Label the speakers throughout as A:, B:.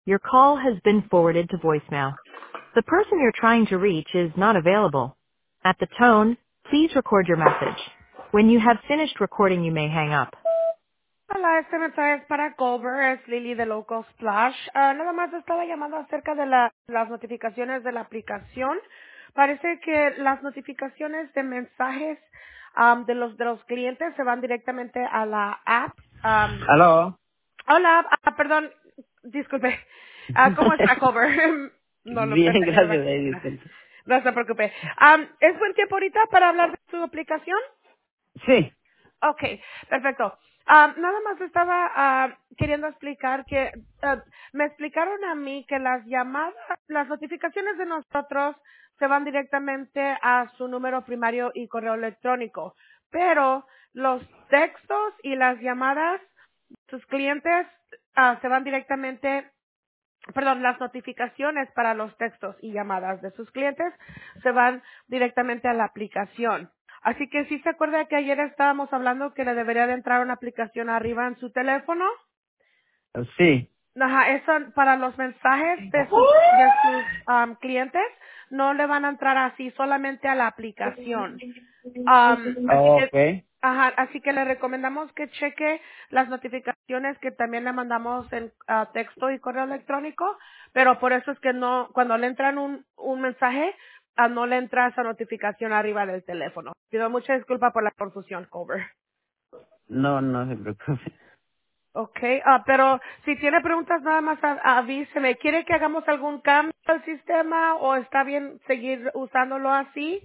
A: Your call has been forwarded to voicemail. The person you're trying to reach is not available. At the tone, please record your message. When you have finished recording, you may hang up.
B: Hola, este mensaje es para Culver, es Lily de Local Splash. Nada más estaba llamando acerca de las notificaciones de la aplicación. Parece que las notificaciones de mensajes de los clientes se van directamente a la app.
C: Aló.
B: Hola, perdón, disculpe. ¿Cómo está, Culver? No
C: Bien,
B: pensé que era una
C: gracias,
B: oficina.
C: disculpe.
B: No se preocupe. ¿Es buen tiempo ahorita para hablar de su aplicación?
C: Sí.
B: Okay, perfecto. Nada más estaba queriendo explicar que me explicaron a mí que las llamadas, las notificaciones de nosotros se van directamente a su número primario y correo electrónico, pero los textos y las llamadas, sus clientes se van directamente, perdón, las notificaciones para los textos y llamadas de sus clientes se van directamente a la aplicación. Así que si se acuerda que ayer estábamos hablando que le debería de entrar una aplicación arriba en su teléfono.
C: Sí.
B: Ajá, eso para los mensajes de sus clientes no le van a entrar así, solamente a la aplicación. Así que,
C: Ok.
B: así que le recomendamos que cheque las notificaciones que también le mandamos en texto y correo electrónico, pero por eso es que no, cuando le entran un mensaje, no le entra esa notificación arriba del teléfono. Pido mucha disculpa por la confusión, Cover.
C: No, no se preocupe.
B: Okay, pero si tiene preguntas nada más avíseme. ¿Quiere que hagamos algún cambio al sistema o está bien seguir usándolo así?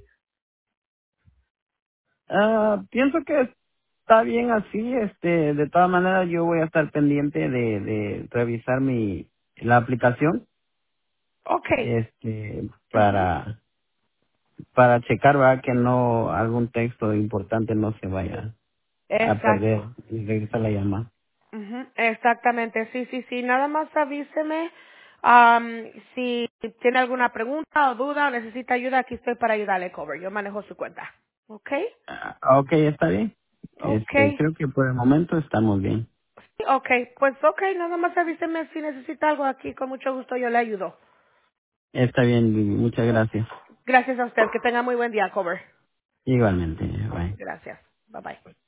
C: Pienso que está bien así. De todas maneras, yo voy a estar pendiente de revisar la aplicación,
B: Okay. Ujú.
C: para checar, ¿verdad? Que no, algún texto importante no se vaya a perder
B: Exacto.
C: y regresar la llamada.
B: Ujú, exactamente, sí, sí, sí. Nada más avíseme si tiene alguna pregunta o duda o necesita ayuda. Aquí estoy para ayudarle, Cover. Yo manejo su cuenta. ¿Ok?
C: Ok, está bien.
B: Ok.
C: Creo que por el momento estamos bien.
B: Ok, pues ok, nada más avíseme si necesita algo aquí. Con mucho gusto yo le ayudo.
C: Está bien, Vivi. Muchas gracias.
B: Gracias a usted. Que tenga muy buen día, Cover.
C: Igualmente, bye.
B: Gracias. Bye bye.